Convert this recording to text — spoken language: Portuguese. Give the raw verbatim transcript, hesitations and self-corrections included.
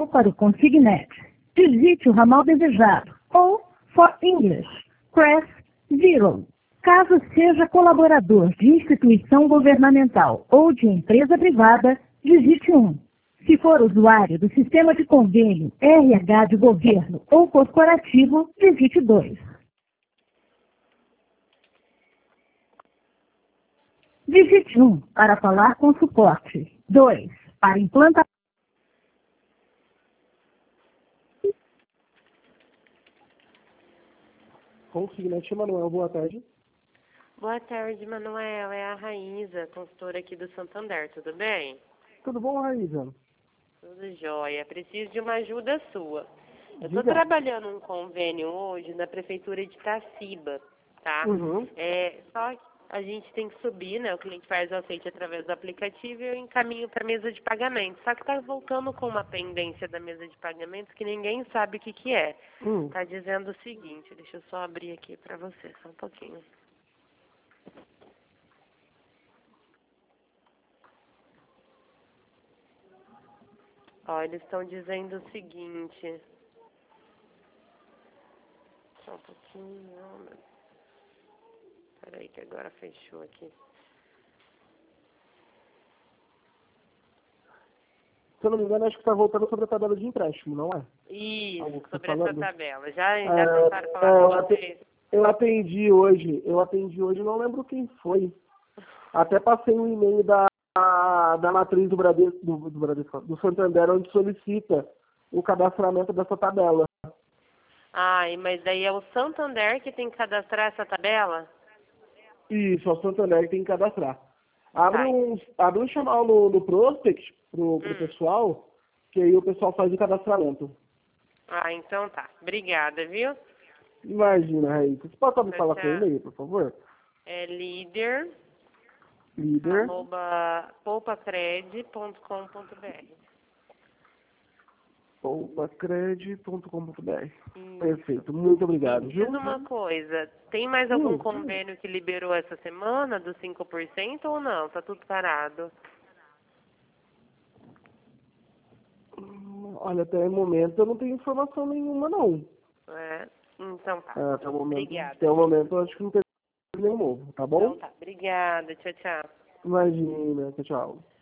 ou para o Consignet, digite o ramal desejado, ou, for English, press zero. Caso seja colaborador de instituição governamental ou de empresa privada, digite um. Se for usuário do sistema de convênio R H de governo ou corporativo, digite dois. Digite um para falar com suporte. dois para implantar. Consignet Manuel, boa tarde. Boa tarde, Manuel. É a Raíza, consultora aqui do Santander. Tudo bem? Tudo bom, Raíza? Tudo jóia. Preciso de uma ajuda sua. Eu estou Diga. trabalhando um convênio hoje na Prefeitura de Itaciba, tá? Uhum. É, só que a gente tem que subir, né? O cliente faz o aceite através do aplicativo e eu encaminho para a mesa de pagamento. Só que está voltando com uma pendência da mesa de pagamentos que ninguém sabe o que, que é. Hum. Está dizendo o seguinte, deixa eu só abrir aqui para você, só um pouquinho. Ó, eles estão dizendo o seguinte. Só um pouquinho. Peraí que agora fechou aqui. Se eu não me engano, acho que está voltando sobre a tabela de empréstimo, não é? Isso, Algo que tá sobre essa falando? tabela. Já, já É, tentaram falar é, com eu, vocês? ate- eu atendi hoje, eu atendi hoje, não lembro quem foi. Até passei um e-mail da, da matriz do Bradesco, do, do, Bradesco, do Santander, onde solicita o cadastramento dessa tabela. Ai, mas daí é o Santander que tem que cadastrar essa tabela? Isso, é o Santander que tem que cadastrar. Abre Tá. um, abre um canal no, no Prospect pro, pro Hum. pessoal, que aí o pessoal faz o cadastramento. Ah, então tá. Obrigada, viu? Imagina, Raíssa. Você pode só me Tchau, falar seu tchau. e-mail, por favor? É líder, Líder, arroba, poupacred ponto com ponto br. poupacred ponto com ponto br. Isso. Perfeito, muito obrigado, Me viu? diz uma coisa, tem mais algum Hum. convênio que liberou essa semana dos cinco por cento ou não? Tá tudo parado? Hum, Olha, até o momento eu não tenho informação nenhuma, não. É? Então tá. É, até o momento, Obrigada. até o momento eu acho que não tem nenhum novo, tá bom? Então tá. Obrigada. Tchau, tchau. Imagina, tchau, tchau.